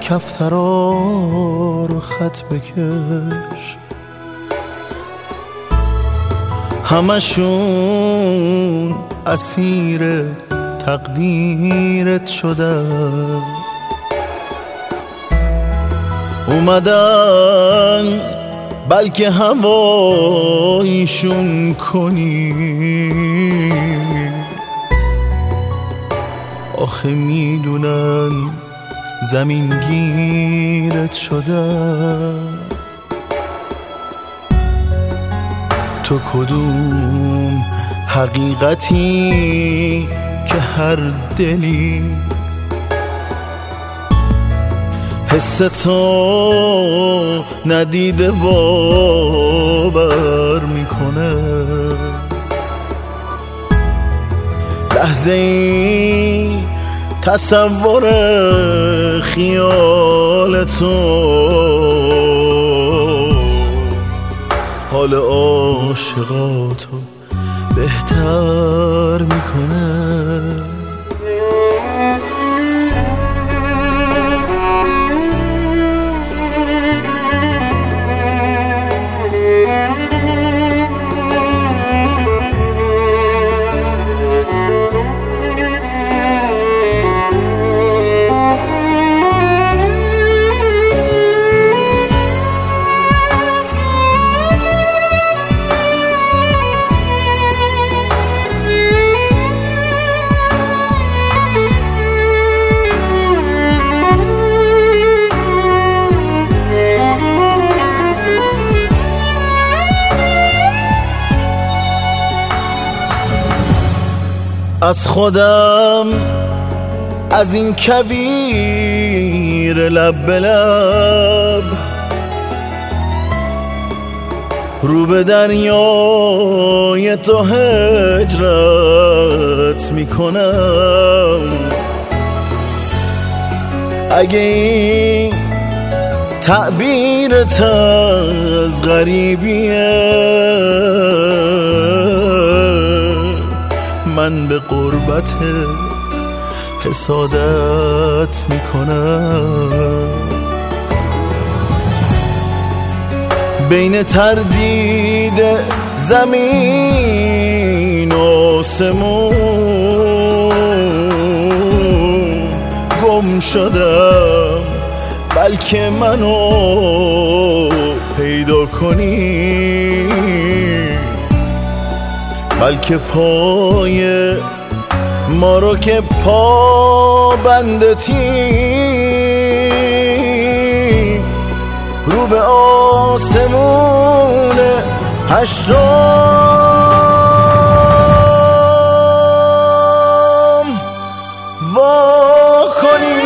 کفترا رو خط بکش، همشون اسیر تقدیرت شدن. اومدن بلکه هوایشون کنی، آخه میدونن زمین گیرت شدن. تو کدوم حقیقتی که هر دلی حس تو ندیده باور میکنه، لحظه ای تصور خیال تو حال عاشقاتو بهتر میکنه. از خودم از این کویر لب به لب رو به دریای تو هجرت میکنم. اگه این تعبیرت از غریبیه، من به قربتت حسادت میکنم. بین تردید زمین و آسمون گم شدم، بلکه منو پیدا کنی، بلکه پای ما رو که پا بندتی رو به آسمون هشتم وا کنی.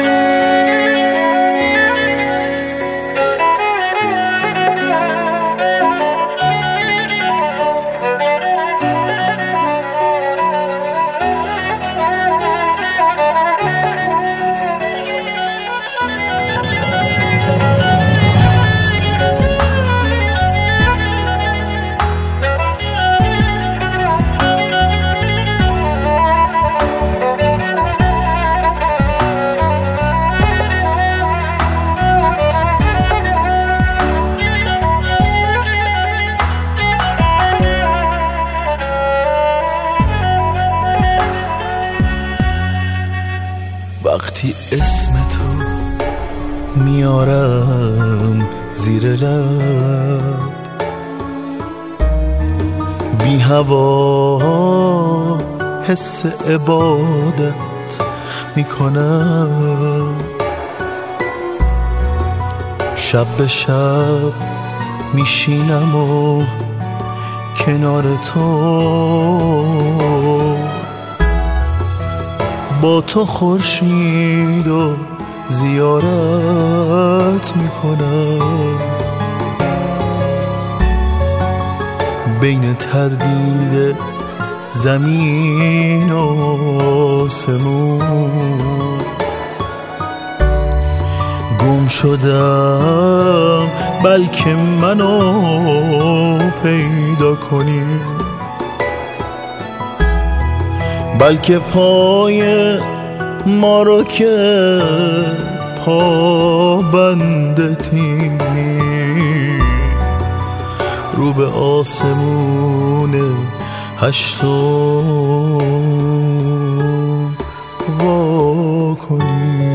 وقتی اسم تو میارم زیر لب، بی هوا حس عبادت میکنم. شب به شب میشینم و کنار تو، با تو خورشید و زیارت میکنم. بین تردید زمین و آسمون گم شدم، بلکه منو پیدا کنی، بلکه پای ما رو که بندتی رو به آسمون هشتم وا کنی.